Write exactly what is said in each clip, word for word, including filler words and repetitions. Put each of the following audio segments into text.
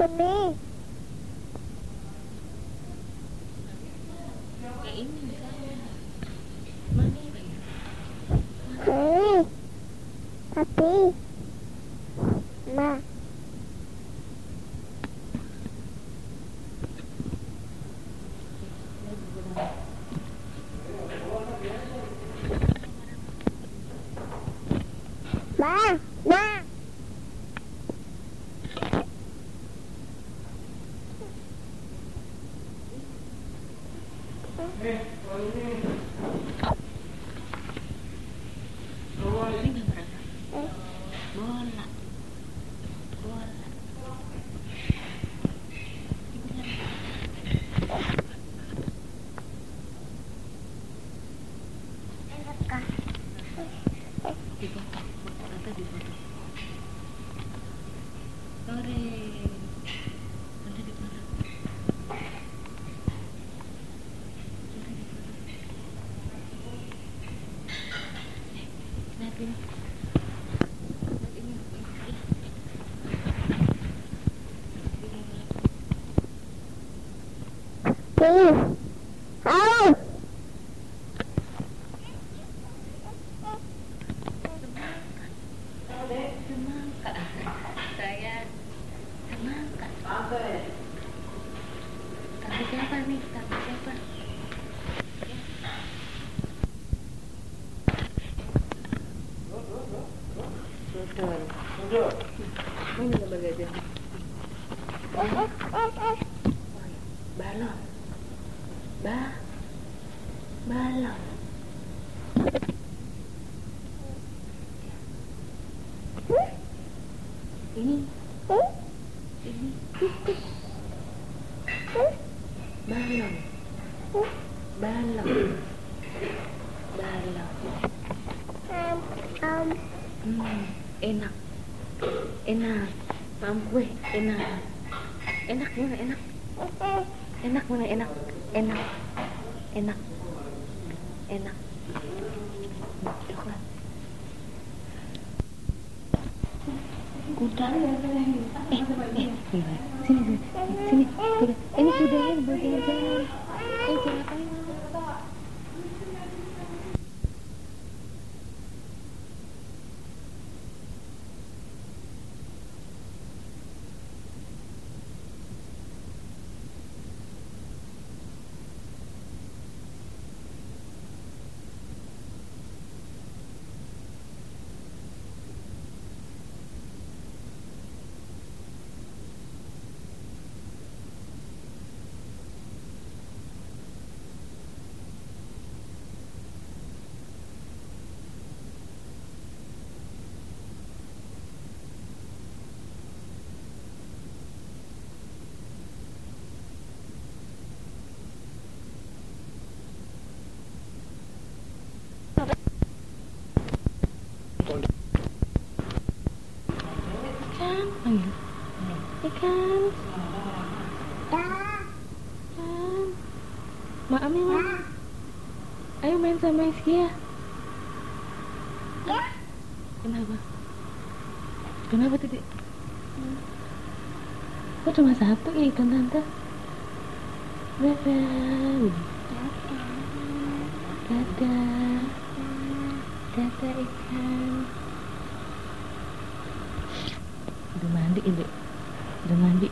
Ini. Kayak ini misalnya. Mana ini? Ini. Tapi. Ma. Ma. Ma. Ini nggak berasa. Bola. Bola. Di foto. Tante di foto. Sore. Tante di foto. Tante di foto. Lihat ini. Lihat ini. Ini. Ayo. Semangka. Saya semangka. Tapi siapa nih? Tapi siapa? Betul. Mana gambar gajah? Balon. Ba. Balon. Ini. Ini. Balon. Balon. Balon. Um, um. Hmm, enak. Enak. Paham gue, enak. Enak mana enak? Enak mana enak? Enak. Enak. Enak. Coklat. Kuda. Eh, eh, sini, sini, sini, kuda. Ini kudanya buat jalan-jalan. Eh, jangan ngapain? Ikan, panggil. Ikan. Ikan. Maaf ya, Ma. Ayo main sama Iskia. Kenapa? Kenapa tadi? Kok cuma satu ya ikan tante? Dadah. Dadah. Dadah ikan. Udah mandi ini. Udah mandi.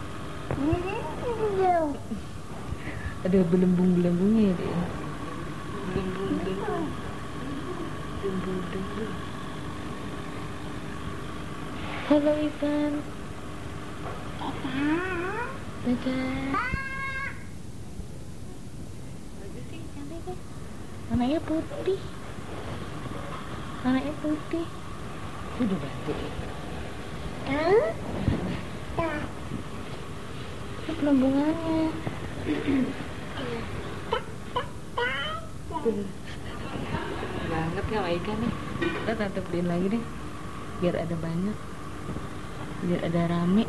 Ada belembung-belembungnya ya dia. Belembung-belembung. Belembung-belembung. Halo ikan. Dadah. Bagus sih, cantik kan? Anaknya putih. Anaknya putih. Udah mandi. Itu pelembungannya. Banget sama ikan nih. Kita tante beliin lagi deh, biar ada banyak, biar ada rame.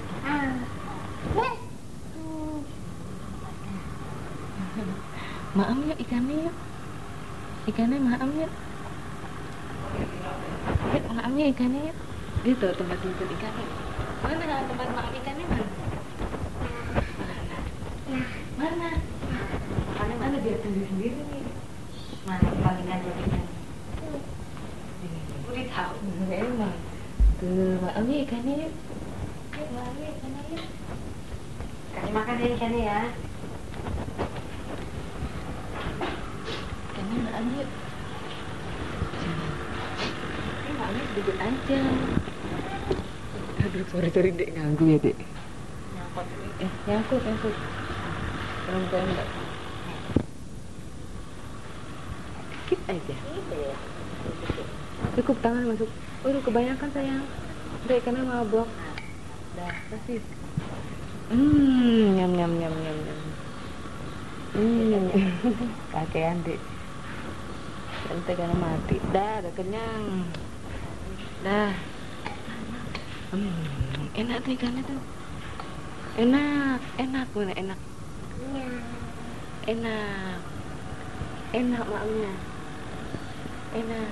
Maam yuk ikannya yuk. Ikannya maam yuk. Yuk maamnya ikannya yuk. Gitu tempat jemput ikannya. Mana tempat makan ikannya mana? Mana? Makannya mana biar sendiri-sendiri nih. Mana paling aja ikan? Udah tahu. Emang. Tuh, ambil ikannya yuk. Ayo, ambil ikannya yuk. Kasih makan ya ikannya ya. Ikannya nggak ambil. Ini nggak ambil sedikit aja. Aduh, sorry-sorry dek, ganggu ya dek. Nyangkut. Eh, nyangkut, nyangkut. Perempuan enggak. Dikit aja. Cukup tangan masuk. Udah kebanyakan sayang. Udah ikannya mabok. Dah, kasih. Hmm, nyam nyam nyam nyam nyam. Hmm, kakean dek. Nanti karena mati. Dah, udah kenyang. Dah. Hmm, enak tuh ikannya tuh. Enak, enak mana enak. Enak. Enak maknya. Enak.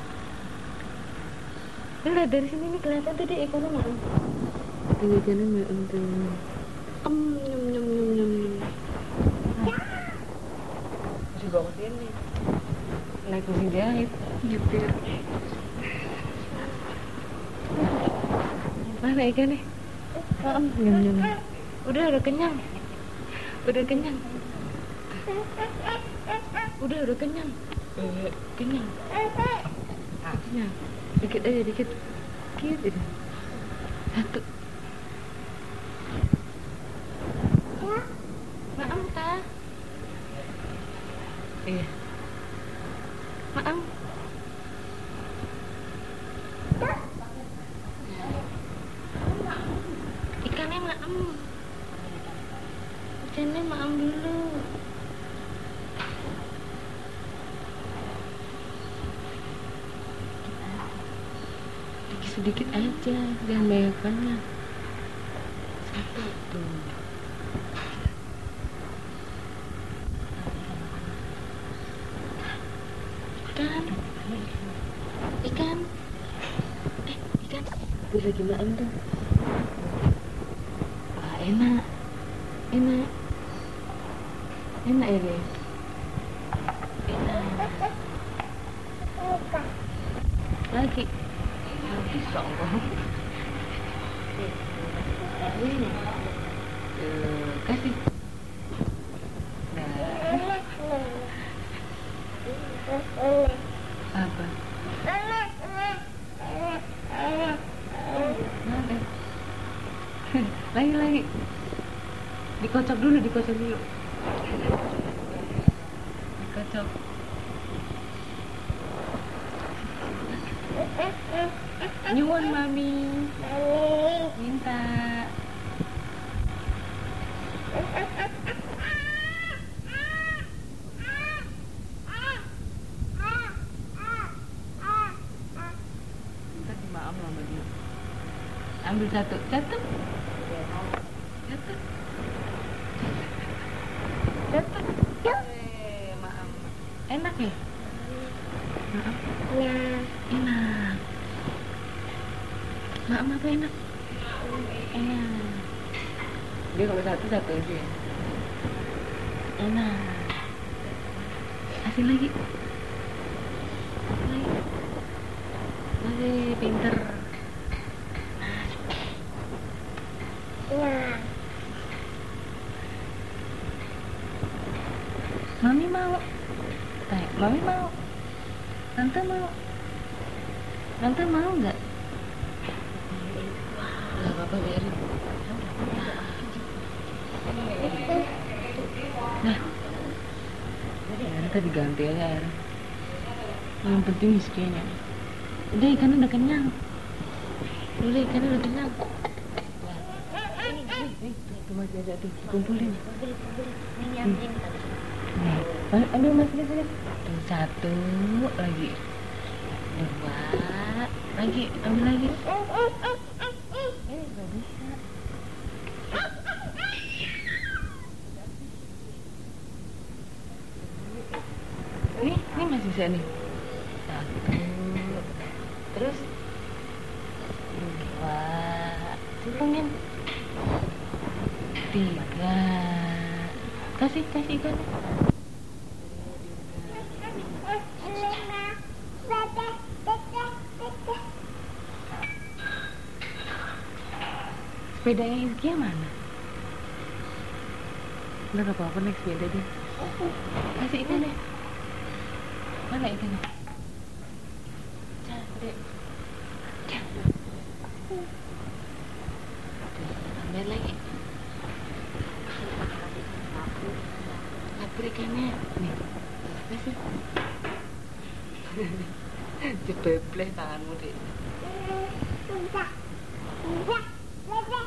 Lihat dari sini nih kelihatan tuh deh ikannya mak. Ini ikannya mak tuh. Em, nyum nyum nyum nyum nyum. Masih bawa sini. Naik mesin jahit, nyetir. Mana ikannya? Em, nyum nyum. Udah udah kenyang. Udah kenyang. Udah udah kenyang. Eh, kenyang. Kenyang. Dikit aja, dikit. Dikit aja. Satu. Maam kah? Iya. Maam. Ikannya maam. Ikannya maam dulu. Sedikit aja, jangan banyak-banyak. Satu tuh. Ikan, ikan, eh ikan. Tuh lagi makan tuh. Wah enak, enak, enak ya deh. Enak. Lagi. Sombong. Tuh, kasih. Nah. Apa? Lagi lagi. Dikocok dulu, dikocok dulu. Dikocok. Nyuwun mami. Minta. Tadi maaf mama dia. Ambil satu, satu. Satu. Satu. Eh, maaf. Enak ya? Maaf. Ya. Enak. Maaf apa enak? Enak. Dia kalau satu satu aja. Enak. Kasih lagi. Lagi. Lagi pinter. Ya. Mami mau. Tanya, Mami mau. Tante mau. Tante mau nggak? Nggak apa-apa biarin. Nah, tadi diganti aja air. Yang penting miskinnya. Udah ikannya udah kenyang. Udah ikannya udah kenyang. Tuh masih ada tuh, kumpulin. Nih, ambil mas sini sini. Tuh satu lagi, dua lagi, ambil lagi. Eh gak bisa. Nih, ini masih bisa nih. Satu, terus dua, turunin. Tiga, Kasih, kasih ikan. Sepedanya Izkia mana? Udah gak apa-apa naik sepeda dia. Kasih ikannya. Mana ikannya? Cantik. Cantik. Ambil lagi. Lapar ikannya. Nih. Kasih. Jebebleh tanganmu, Dek. Udah. Udah. Udah.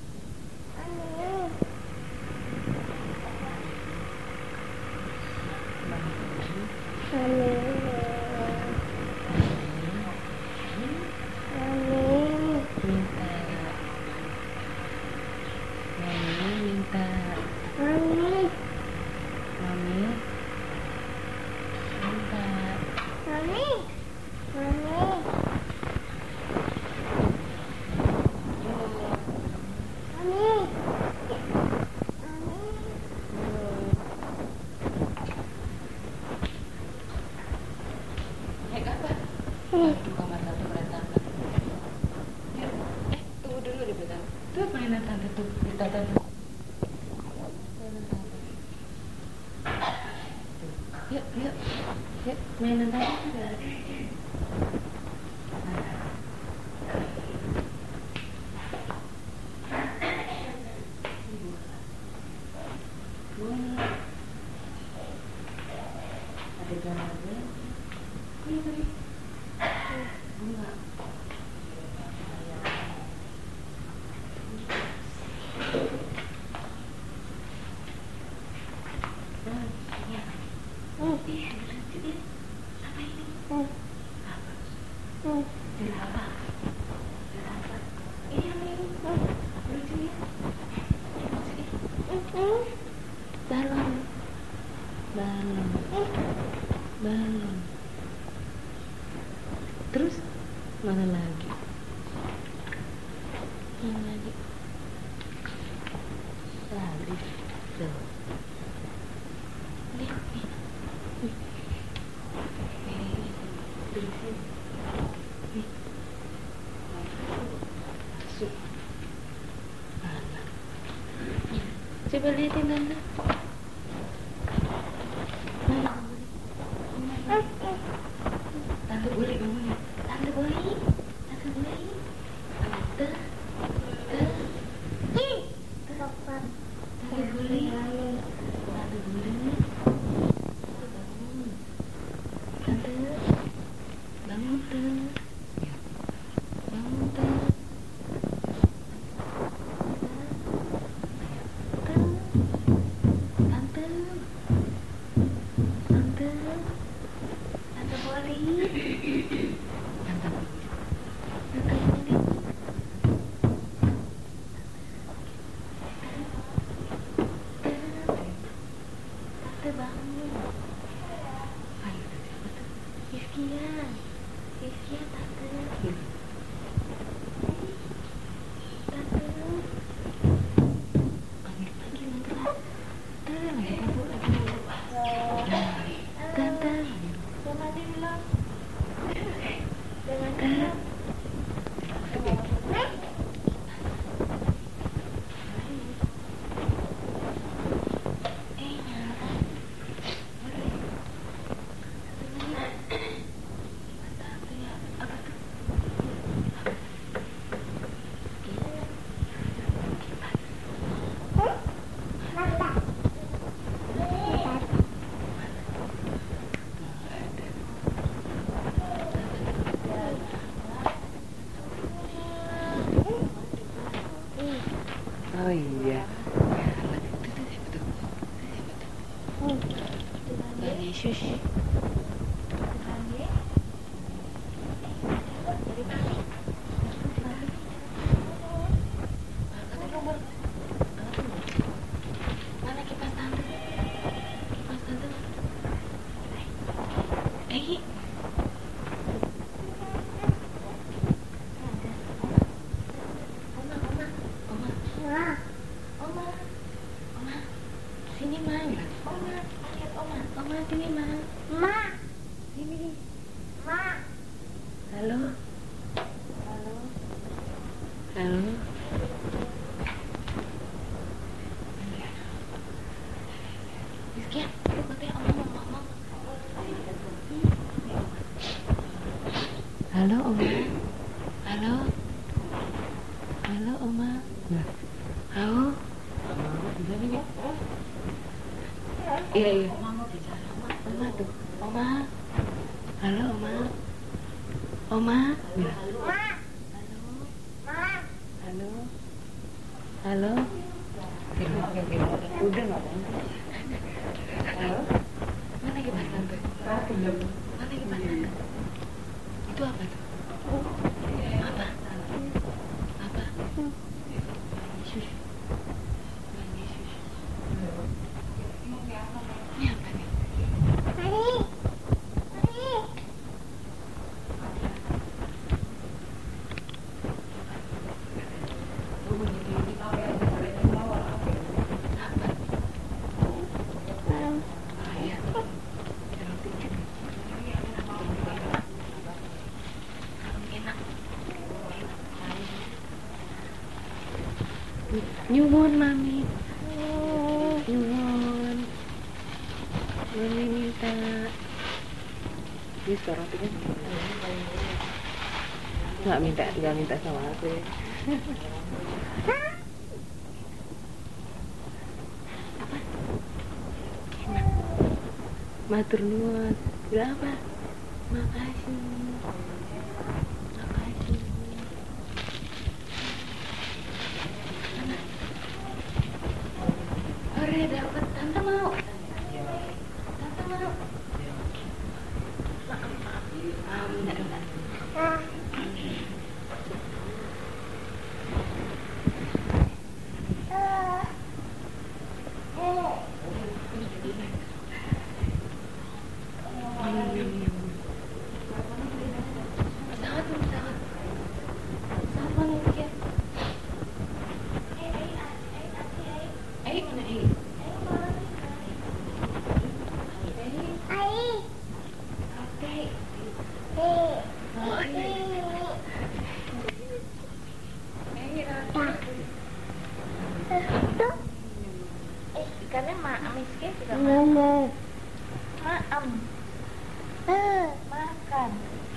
Kamar tante berantakan. Eh, tunggu dulu di belakang. Tuh mainan tante tuh, di tante tuh. Yuk, yuk, yuk, mainan tante tuh. Ada gambarnya. Ini tadi. Enggak. Oh, iya, lucu dia. Apa ini? Apa? Jerapah. Jerapah. Ini apa ini? Lucu ya? Balon. Balon. Balon. Terus mana lagi? Mana lagi? Lari. Tuh. Nih, nih. Nih. Nih. Duduk sini. Nih. Masuk. Mana? Coba lihatin tante. Mana? Tante boleh ngomongnya. Tante boleh. Tante boleh. Tante. Tante. Tante boleh. Tante boleh. Tante. Bangun, Tante. Bangun, Tante. Tante. Tante. Tante boleh. Tante boleh. Tante boleh. Tante bangun. Ayo, siapa tuh? Izkia. Izkia, Tante. Tante. Panggil, panggil, nanti lah. Tante, lagi kabur, lagi kabur. Tante. Jangan bilang. Jangan bilang. Oh iya. Yesus. Mana kipas tante? Kipas tante. Eh. Oma, oma. Oma. Oma. Oma. Sini, Mang. Halo. Halo. Halo. Rizky, lu katanya omong ngomong. Halo, Oma. Halo. Halo, Oma. Halo. Iya, iya. Oma tuh. Oma. Halo, Oma. Oma. Ma. Halo. Ma. Halo. Halo. Udah nggak apa? Halo. Mana kipas tante? Mana kipas tante? Itu apa tuh? Apa? Apa? Shush. Ini apa nih? Mari. Mari. Nyuwun mami, nyuwun, mami minta. Ini sekarang tuh kan nggak minta, nggak minta sama aku. Ya. Apa? Enak. Matur nuwun. Berapa? Makasih. Makasih. Ore dapat, tante mau. Tante mau. Maaf, maaf. Ah, bentar, bentar. Ah. Eh. Eh. Pesawat, pesawat. Pesawat mana ya? Eh, mana eh? Ai. Eh, Eh. oh, iya. Tuh. Eh, ikannya maam sih juga Mama. maam. Eh. Makan.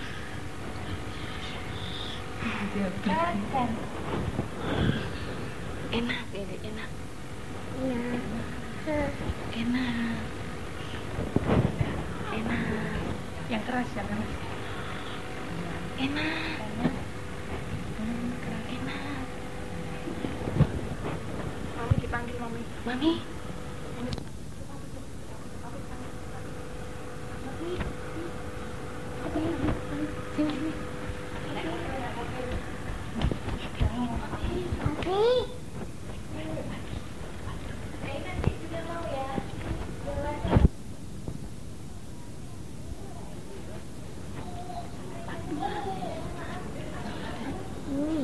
Makan. Enak, ini enak. Ya. Eh. Enak. Enak. Yang keras ya kan? Enak. Enak. Mami dipanggil mami. Mami. Sini, sini. Mami. Hmm.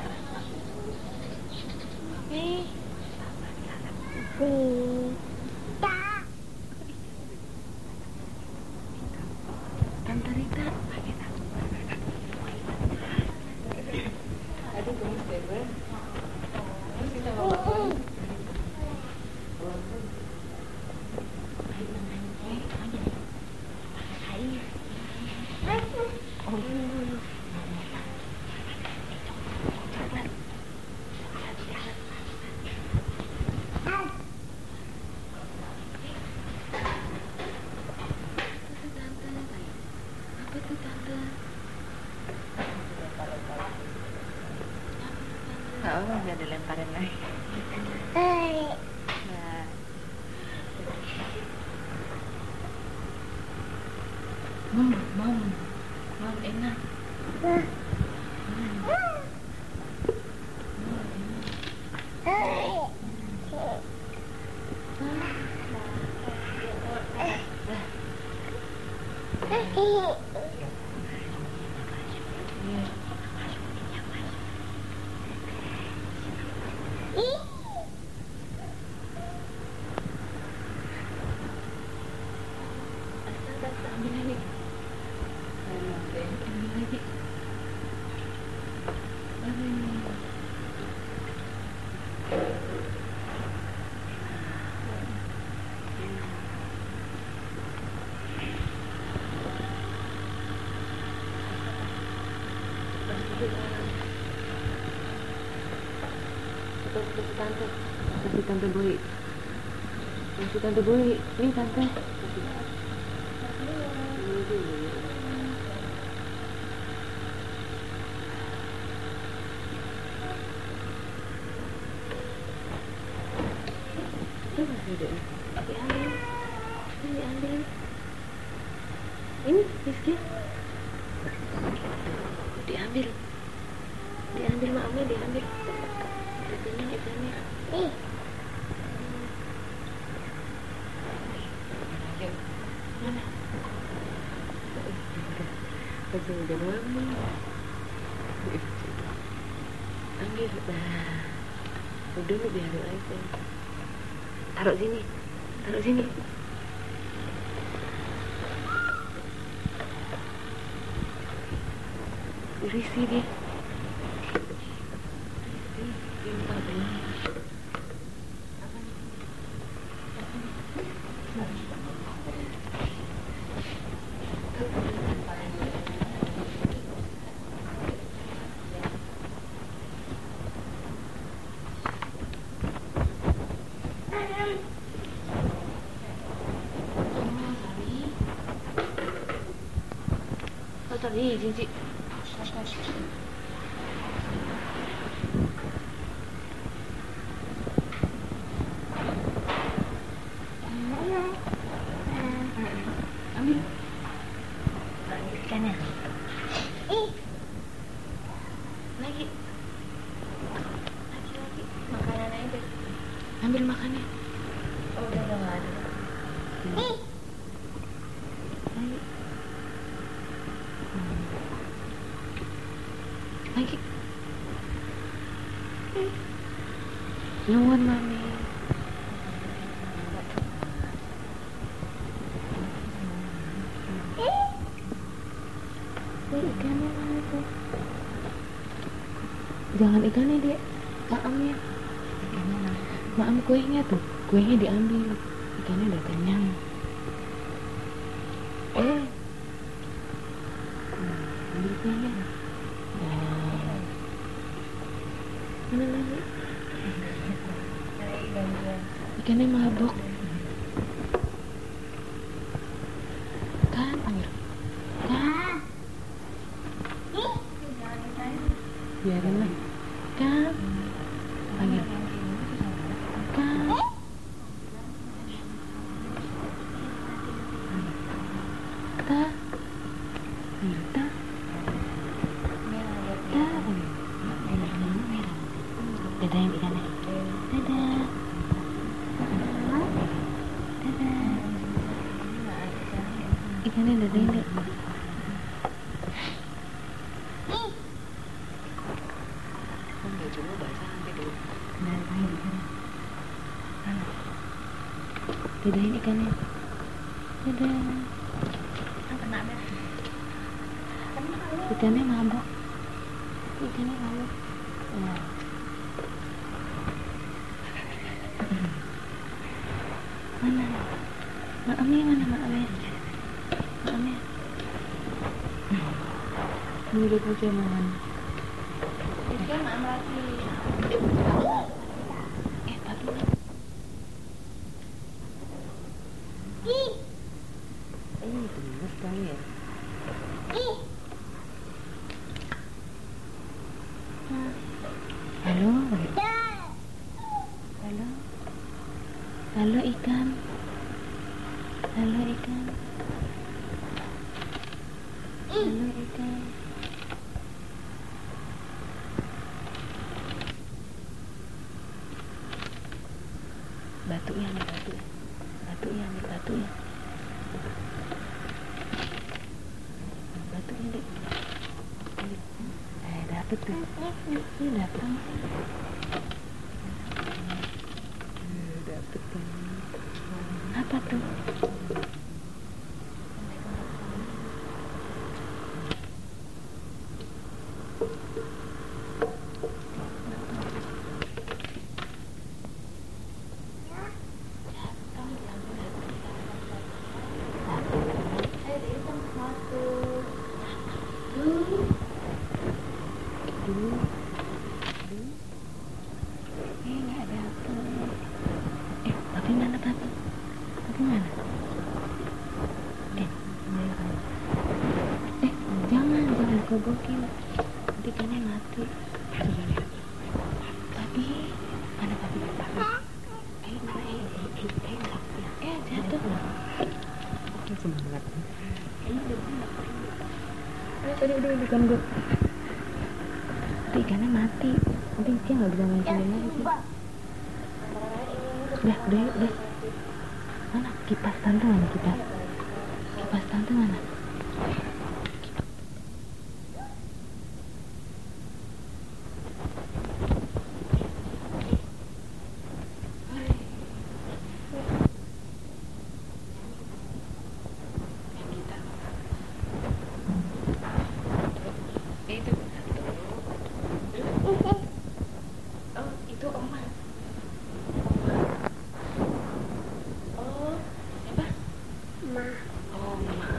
Nih. Sita. Tante Rita. Aduh, gemes deh gue. Terus kita bawa Hmm. Ah. Apa tuh tante? Gak apa, gak dilemparin lagi. Eh. Nah. Mom, mom, mom enak. Ah. Eh. Eh. Ih. Ambil lagi. Ambil lagi. Kasih tante, kasih tante Boy, kasih tante Boy, ini tante. Itu masih ada, diambil, ini diambil, ini Rizky, diambil, diambil maafnya diambil. Ikannya, ikannya. Ih. Mana? Kasih udah mami. Ambil, nah. Udah lu biarin aja. Taruh sini, taruh sini. Risih dia. Oh, tadi cincin. Ambil. Ikannya. Ih. Lagi. Lagi lagi. Makanannya itu. Ambil makannya. Oh, udah udah nggak ada. Ih. Lagi. Lagi. Nyuwun mami. Ini ikannya mana tuh? Jangan ikannya dek, maamnya. Maam kuenya tuh, kuenya diambil. Ikannya udah kenyang. Eh, hmm, ambil kuenya. Nah, mana lagi? Ikannya mabok. Kan, panggil. Kan. Biarin lah. Kan. Panggil. Kan. Ta. Panggil ta. Ta. Dadahin ikannya. Dadah. Dadah. Ikannya dadahin deh. Cuma basah nanti dulu. Dadahin ikannya. Dadahin ikannya. Dadah. Ikannya mabok. Ikannya mabok. Nah. Mana? Maamnya mana maamnya? Maamnya. Mirip aja maman. Itu maam lagi. Eh, padu. Ih. Ini gemes kali ya. Ih. Halo. Dah. Halo. Halo ikan. Halo ikan. Halo ikan. Batu ya, ambil batu ya. Batu ya, ambil batu ya. Batu ya, dek. Ambil. Eh, dapet tuh. Ini datang. Eh, dapet tuh. Apa tuh? Aduh. Aduh. Eh, nggak dapet. Eh, papi mana papi? Papi mana? Eh, eh, jangan, jangan gogokin. Nanti ikannya mati. Coba lihat. Papi, mana papi? Papi. Eh, mana eh, eh, eh, eh, eh, eh, jatuh. Oke, semangat. Ini udah bener. Eh, tadi udah ikan gue. Nanti ikannya mati. Nanti dia nggak bisa mancingin lagi sih. Udah, udah, udah. Mana kipas tante mana kipas? Kipas tante mana? Oh, itu oma. Oh, siapa? Ma. Oma.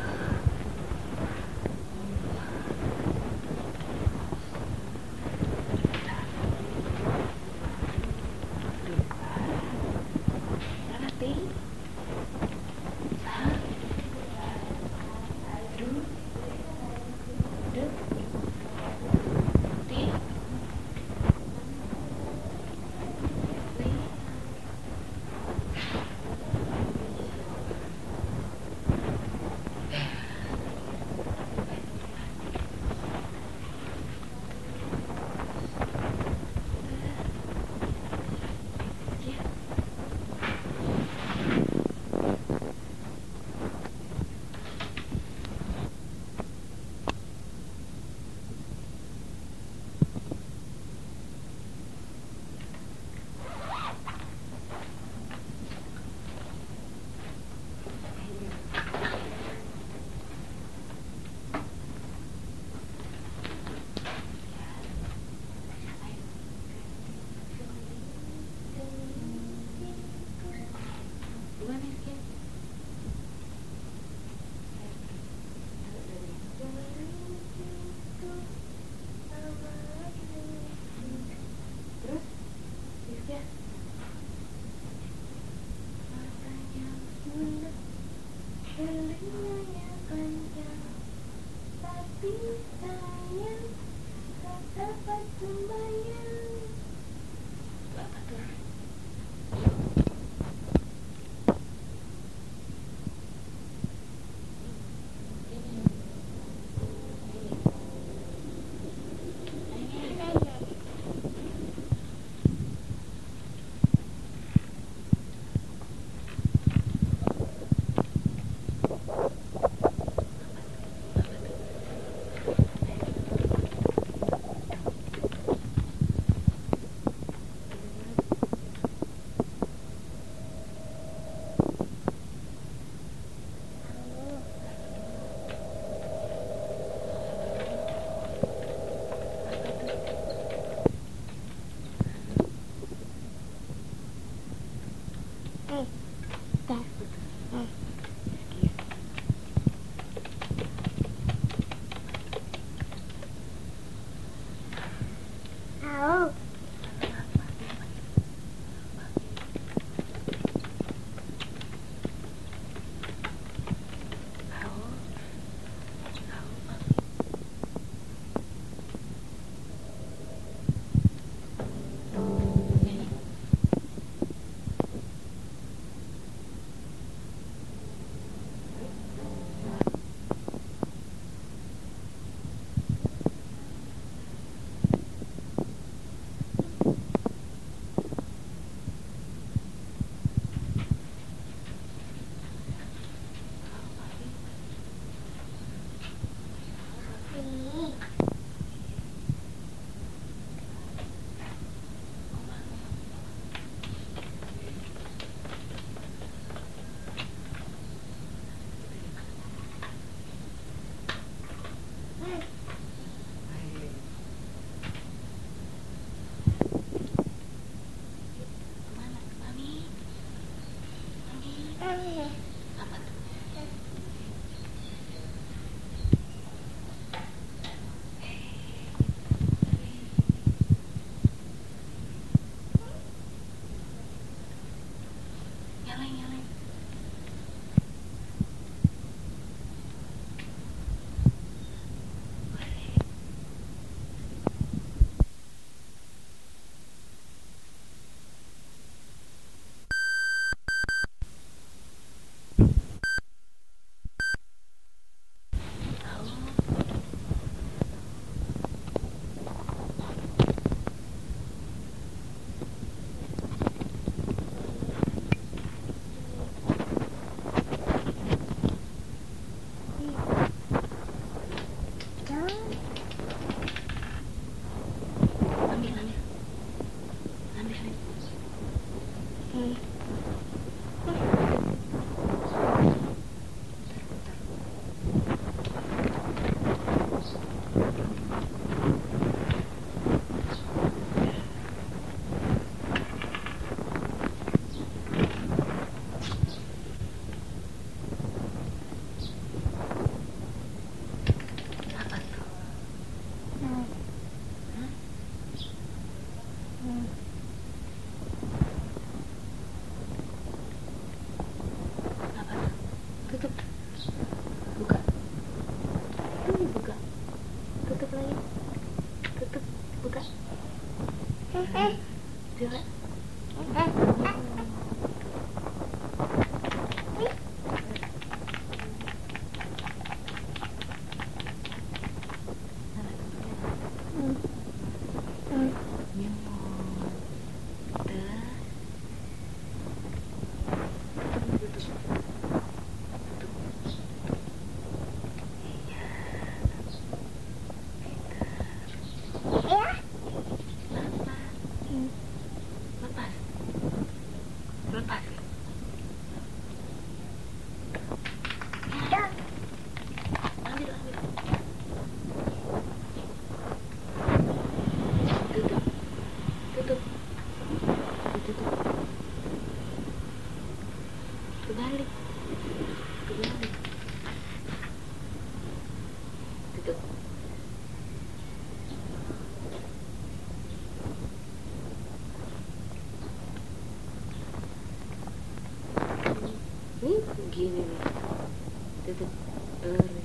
Telinganya panjang, tapi sayang tak dapat sembahyang. Apa tuh? Coba. Lepas. Ambil, ambil. Tutup. Tutup. Tutup. Kebalik. Kebalik. Tutup. Nih, gini nih. Tutup. Eri.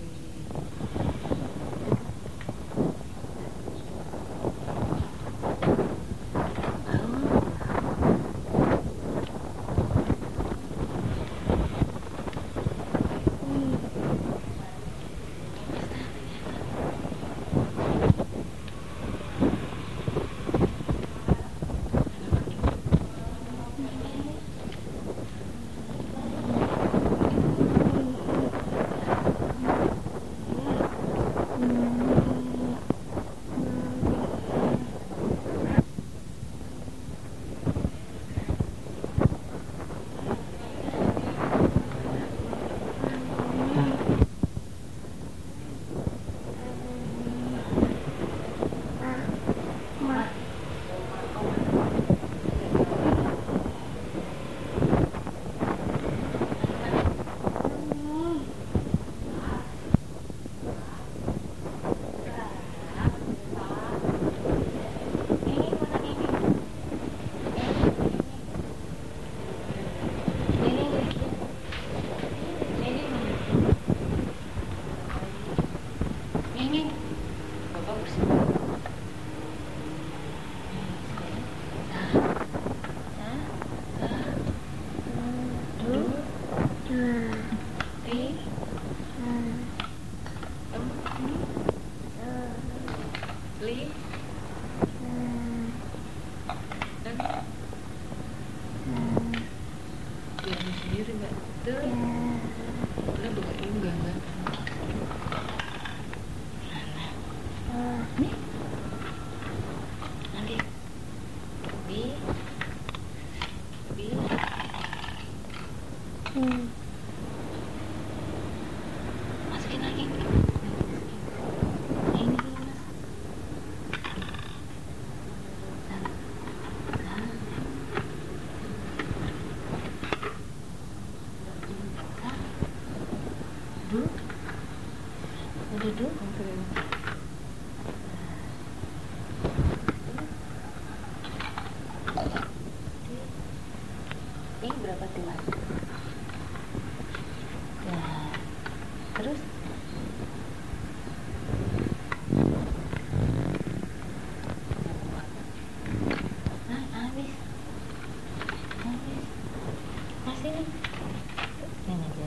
Li. Biar sendiri mbak. Tuh. Udah bukan enggak mbak. Nih. Nanti. Bi. Bi. Hmm. Masukin lagi. Ini mas. Duduk. Duduk. Ini berapa tuh mas? Nah, terus nah, habis habis masih nih ini aja.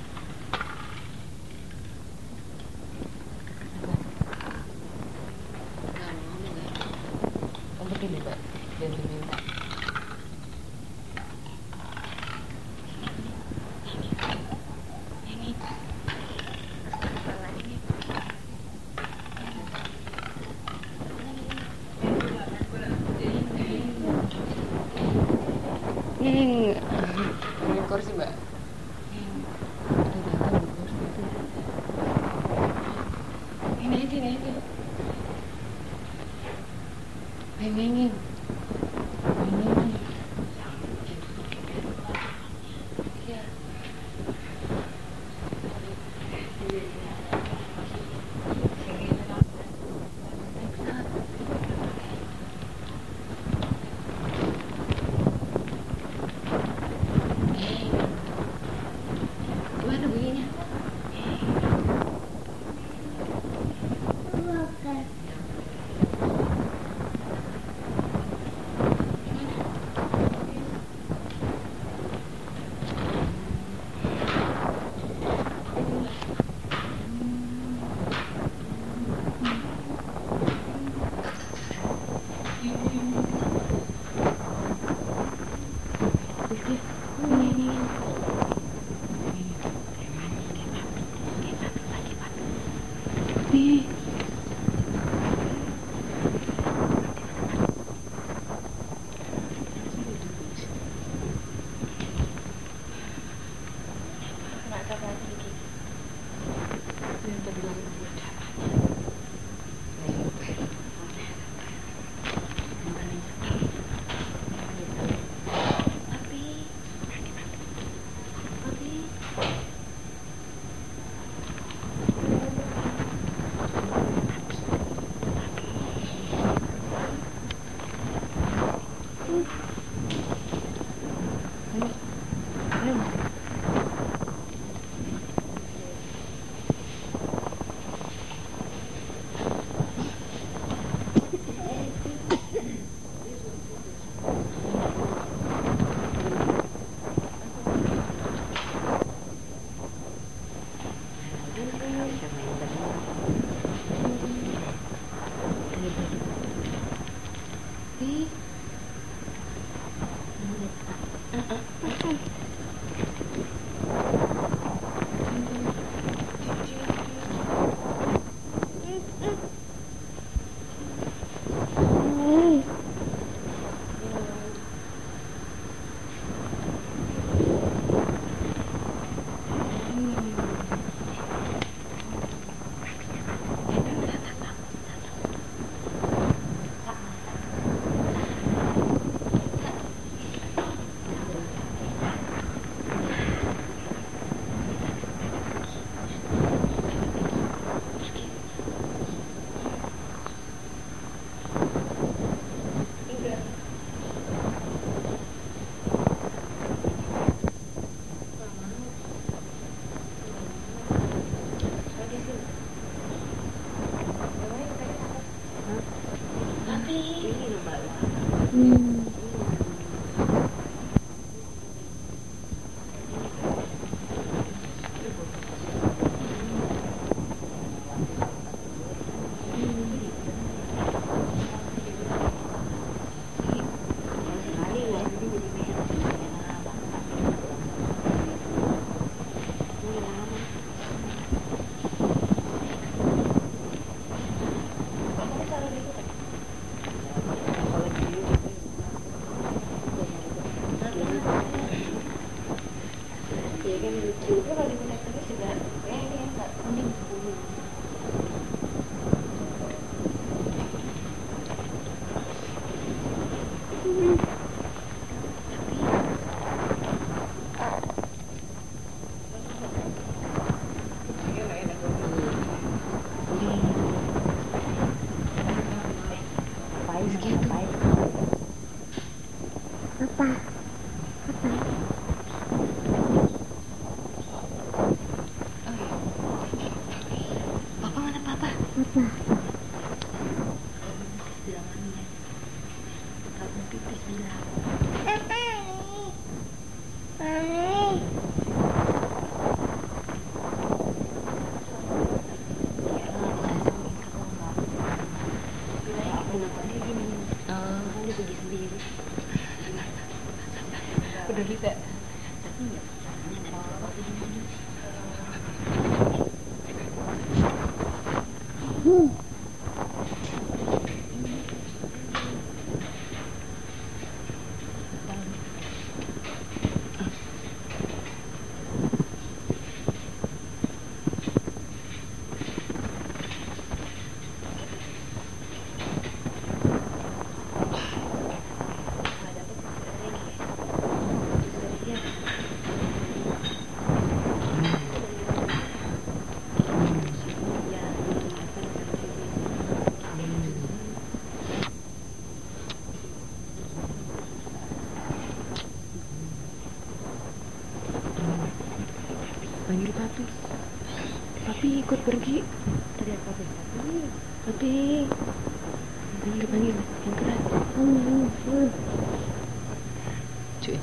Untuk ini pak, dan diminta. Ini, kepala ini. Ini, ini kursi mbak. Ini aja, ini aja. Ini, ini. Ini, ini. Ya. Gimana bunyinya? Bukan. Hmm. Apa? Apa? Papa mana papa? Apa? Kamu pipis bilang. Oh, dia pergi sendiri. Udah bisa. Tapi ya, ada apa ini? Hmm. Panggil papi. Papi ikut pergi. Tadi apa papi? Papi. Panggil panggil yang keras. Cuy.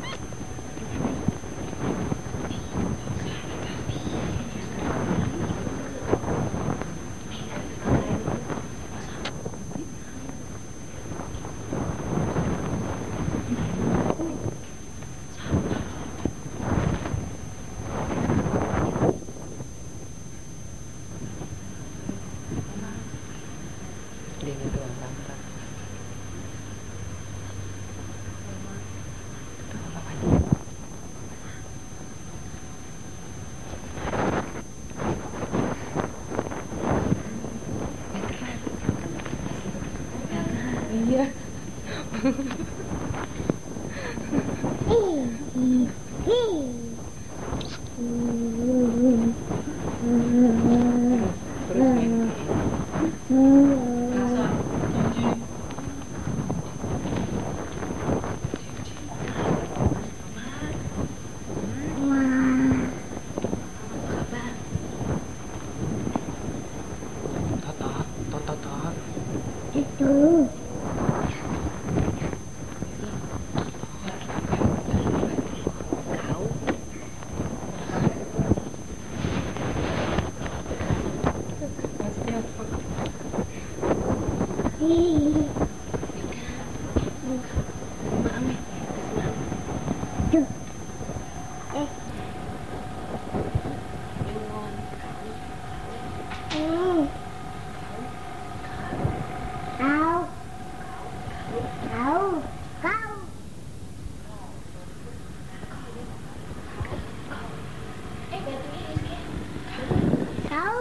Dia ini doang bangsa. Itu bapaknya. Iya. Terus main. Tot, tot, tot, tot. Itu. Maksudnya apa? Ih. Tuh. Eh. Hmm. Kau. Kau. Kau. Kau.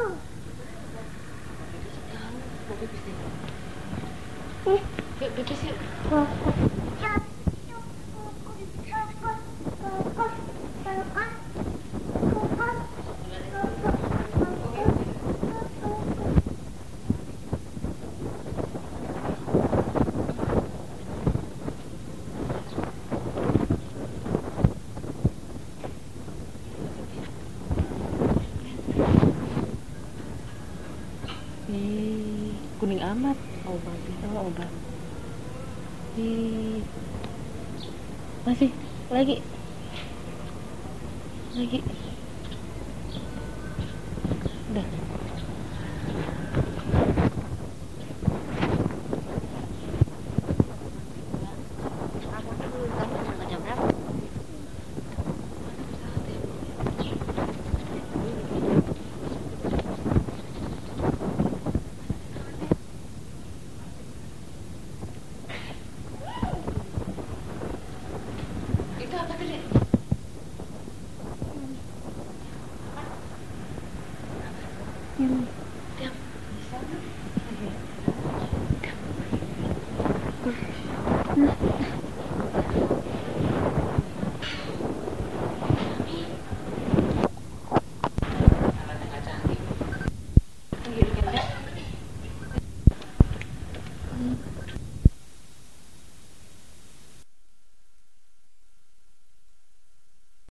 Eh. Yuk, pipis yuk. Kau. Ih, kuno booming amat. Obat itu obat. Di masih lagi lagi udah. Itu apa tadi? Hmm. Tiap bisa.